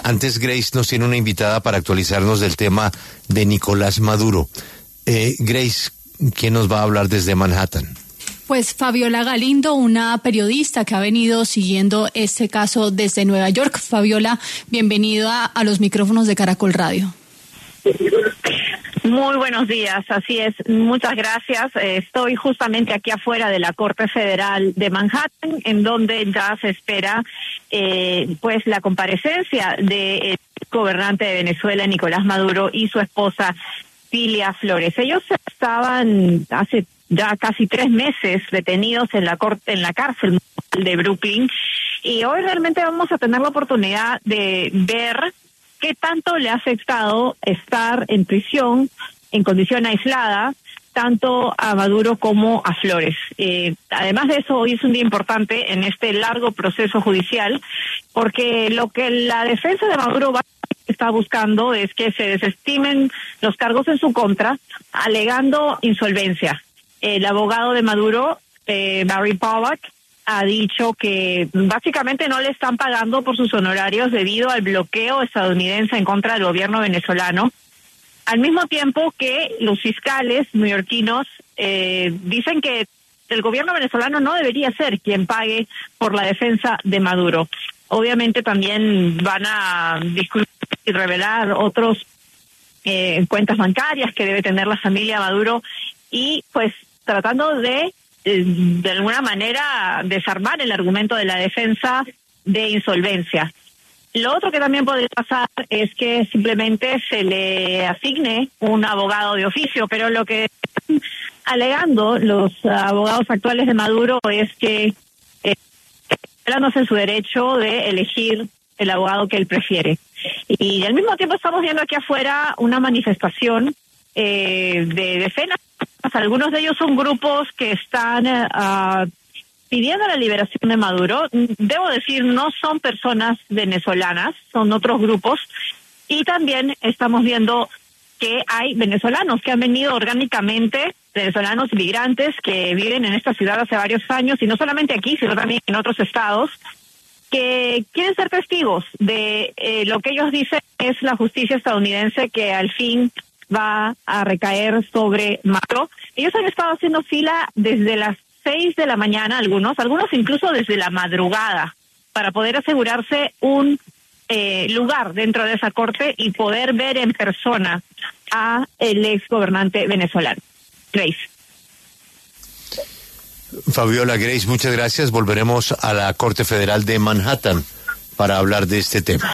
Antes Grace nos tiene una invitada para actualizarnos del tema de Nicolás Maduro. Grace, ¿quién nos va a hablar desde Manhattan? Pues Fabiola Galindo, una periodista que ha venido siguiendo este caso desde Nueva York. Fabiola, bienvenida a los micrófonos de Caracol Radio. Muy buenos días, así es, muchas gracias. Estoy justamente aquí afuera de la Corte Federal de Manhattan, en donde ya se espera pues la comparecencia del gobernante de Venezuela, Nicolás Maduro, y su esposa, Cilia Flores. Ellos estaban hace ya casi 3 meses detenidos en la cárcel de Brooklyn, y hoy realmente vamos a tener la oportunidad de ver qué tanto le ha afectado estar en prisión en condición aislada, tanto a Maduro como a Flores. Además de eso, hoy es un día importante en este largo proceso judicial, porque lo que la defensa de Maduro está buscando es que se desestimen los cargos en su contra, alegando insolvencia. El abogado de Maduro, Barry Pollack, ha dicho que básicamente no le están pagando por sus honorarios debido al bloqueo estadounidense en contra del gobierno venezolano, al mismo tiempo que los fiscales neoyorquinos dicen que el gobierno venezolano no debería ser quien pague por la defensa de Maduro. Obviamente también van a discutir y revelar otros cuentas bancarias que debe tener la familia Maduro, y pues tratando de alguna manera desarmar el argumento de la defensa de insolvencia. Lo otro que también podría pasar es que simplemente se le asigne un abogado de oficio, pero lo que están alegando los abogados actuales de Maduro es que hablándose en su derecho de elegir el abogado que él prefiere. Y al mismo tiempo estamos viendo aquí afuera una manifestación de decenas. Algunos de ellos son grupos que están pidiendo la liberación de Maduro. Debo decir, no son personas venezolanas, son otros grupos. Y también estamos viendo que hay venezolanos que han venido orgánicamente, venezolanos migrantes que viven en esta ciudad hace varios años, y no solamente aquí, sino también en otros estados, que quieren ser testigos de lo que ellos dicen es la justicia estadounidense que al fin va a recaer sobre Maduro. Ellos han estado haciendo fila desde las 6 de la mañana, algunos incluso desde la madrugada, para poder asegurarse un lugar dentro de esa corte y poder ver en persona a el ex gobernante venezolano. Grace. Fabiola, Grace, muchas gracias. Volveremos a la Corte Federal de Manhattan para hablar de este tema.